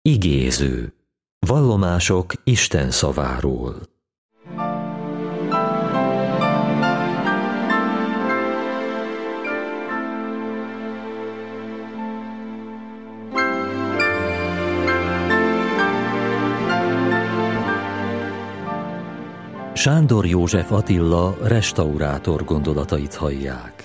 Igéző. Vallomások Isten szaváról. Sándor József Attila restaurátor gondolatait hallják.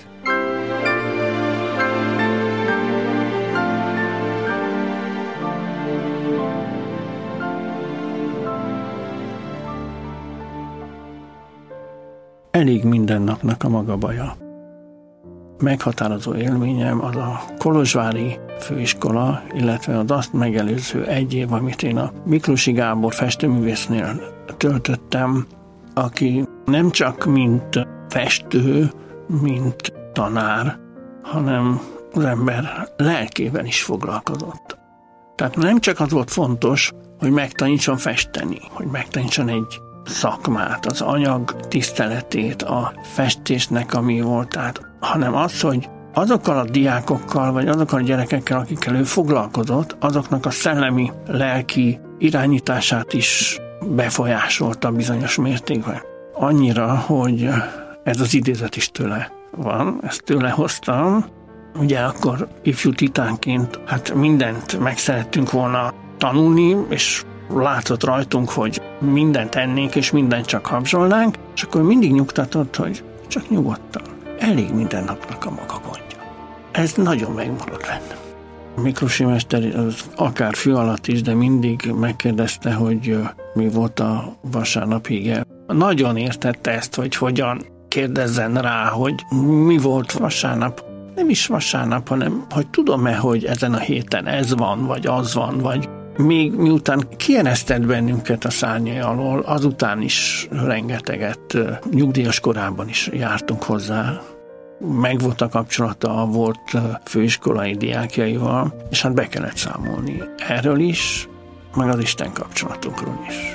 Elég minden napnak a maga baja. Meghatározó élményem az a kolozsvári főiskola, illetve az azt megelőző egy év, amit én a Miklósi Gábor festőművésznél töltöttem, aki nem csak mint festő, mint tanár, hanem az ember lelkével is foglalkozott. Tehát nem csak az volt fontos, hogy megtanítson festeni, hogy megtanítson egy szakmát, az anyag tiszteletét, a festésnek, ami volt, tehát, hanem az, hogy azokkal a diákokkal, vagy azokkal a gyerekekkel, akikkel ő foglalkozott, azoknak a szellemi, lelki irányítását is befolyásolta bizonyos mértékben. Annyira, hogy ez az idézet is tőle van, ezt tőle hoztam. Ugye akkor ifjú titánként mindent meg szerettünk volna tanulni, és látszott rajtunk, hogy mindent ennénk, és mindent csak habzsolnánk, és akkor mindig nyugtatott, hogy csak nyugodtan. Elég minden napnak a maga gondja. Ez nagyon megmaradt bennem. Miklósi mester az akár fű alatt is, de mindig megkérdezte, hogy mi volt a vasárnap híge. Nagyon értette ezt, hogy hogyan kérdezzen rá, hogy mi volt vasárnap. Nem is vasárnap, hanem hogy tudom-e, hogy ezen a héten ez van, vagy az van, vagy még miután kieresztett bennünket a szárnyai alól, azután is rengeteget, nyugdíjas korában is jártunk hozzá. Megvolt a kapcsolata a volt főiskolai diákjaival, és be kellett számolni erről is, meg az Isten kapcsolatunkról is.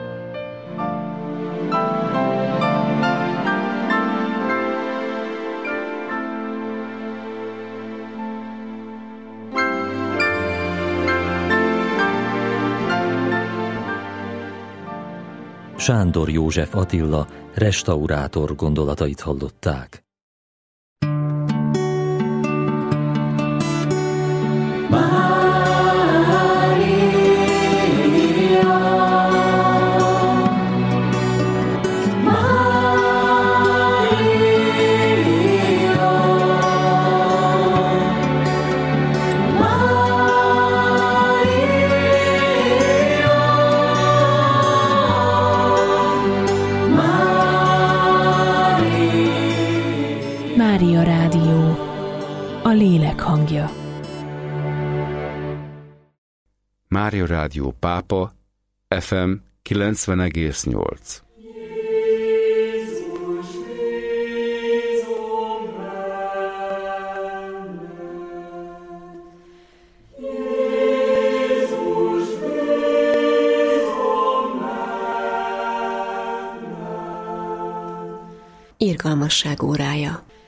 Sándor József Attila restaurátor gondolatait hallották. Mária Rádió, a lélek hangja. Mária Rádió Pápa, FM 90,8. Irgalmasság órája.